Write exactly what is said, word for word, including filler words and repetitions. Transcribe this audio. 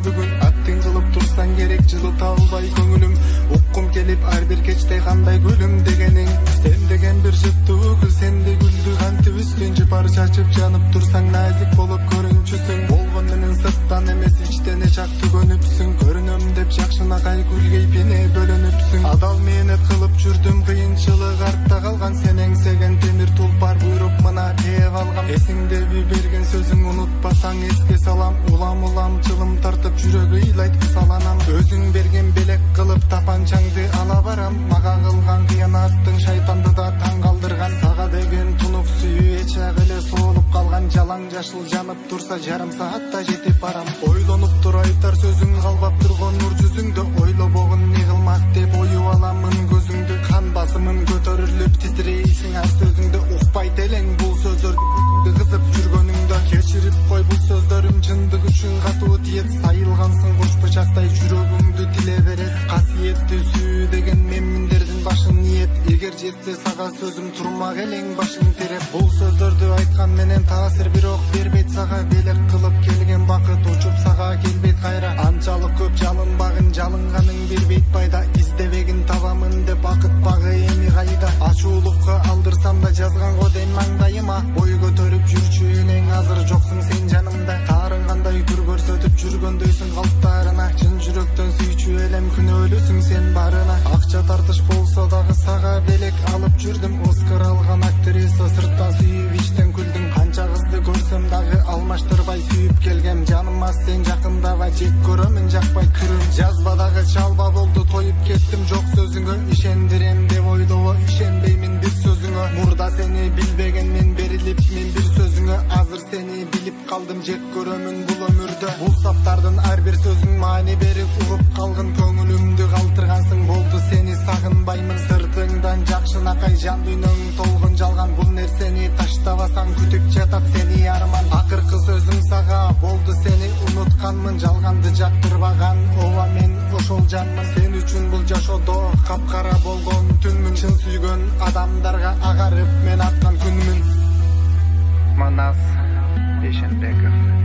бүгүн. Аттың кылып турсаң керек жылы табылбай көңүлүм. Уккум келип ар бир кечте кандай күлүм дегениң. Сен деген бир жыптуу гүл, сенде гүлдү кантип үстүн жыпар чачып жанып турсаң назик болуп көрүнчүсүң. Болгон менен сырттан эмес ичтен эчак түгөнүпсүң. Көрүнөм деп жакшынакай күлгейпине бөлөнүпсүң. Адал менет кылып жүрдүм, кыйынчылык артта калган. Сен эңсеген темир тулпар буйруп мына тээп алгам. Эсиңдеби берген сөзүң унутпасаң эске салам. Улам улам жылым тартып жүрөк ыйлайт кысаланам. Өзүң берген белек кылып тапанчаңды ала барам. Мага кылган кыянаттың шайтанды да таң калдырган. Сага деген тунук сүйүү эчак эле соолуп калган. Жалаң жашыл жанып турса жарым саатта жетип барам. Ойлонуп тур айтар сөзүң калбап турган нур жүзүңдө. Ойлобогун не кылмак деп оюп аламын көзүңдү. Кан басымым көтөрүлүп титрейсиң ар сөзүңдө. Укпайт элең бул сөздөрдү кызып жүргөнүңдө. Кечирип кой бул сөздөрүм чындык үчүн катуу тиет. Сайылгансың куш бычактай жүрөгүңдү тиле берет. Касиетти сүйүү деген меминдердин башын ниет. Эгер жетсе сага сөзүм турмак элең башың тереп. Бул сөздөрдү айткан менен таасир бирок бербейт сага. Белек кылып келген бакыт учуп сага келбейт кайра. Анчалык көп жалынбагын, жалынганың бербейт пайда. Издебегин табамын деп бакыт багы эми кайда. Ачуулукка алдырсам да жазган го дейм маңдайыма. Бой көтөрүп жүрчү элең азыр жоксуң сен жанымда. Таарынгандай түр көрсөтүп жүргөндөйсүң калптарына. Чын жүрөктөн сүйчү элем күнөөлүсүң сен барына. Акча тартыш болсо дагы сага белек алып жүрдүм. Оскар алган актриса сырттан сүйүп ичтен күлдүң. Канча кызды көрсөм дагы алмаштырбай сүйүп келгем. Жаныма сен жакындаба, жек көрөмүн жакпай күрүм. Жазбадагы чалба болду, тоюп кеттим жок сөзүңө. Ишендирем деп ойлобо, ишенбеймин бир сөзүңө. Мурда сени билбеген мен берилипмин бир сөзүңө. Азыр сени билип калдым, жек көрөмүн бул өмүрдө. Бул саптардын ар бир сөзүң маани берип уруп калгын. Көңүлүмдү калтыргансың, болду сени сагынбаймын. Сыртыңдан жакшынакай жан дүйнөң толгон жалган. Бул нерсени таштабасаң күтүп жатат сени арман. Акыркы сөзүм сага болду, сени унутканмын. Жалганды жактырбаган ооба мен ошол жанмын. Сен үчүн бул жашоодо капкара болгон түнмүн. Чын сүйгөн адамдарга агарып мен аткан күнмүн. Манас Бейшенбеков.